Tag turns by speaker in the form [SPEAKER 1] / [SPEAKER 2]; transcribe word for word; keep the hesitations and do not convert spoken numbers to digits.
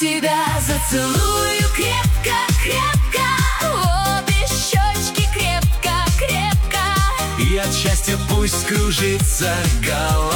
[SPEAKER 1] тебя зацелую крепко-крепко, в обе щечки крепко-крепко,
[SPEAKER 2] и от счастья пусть кружится голова.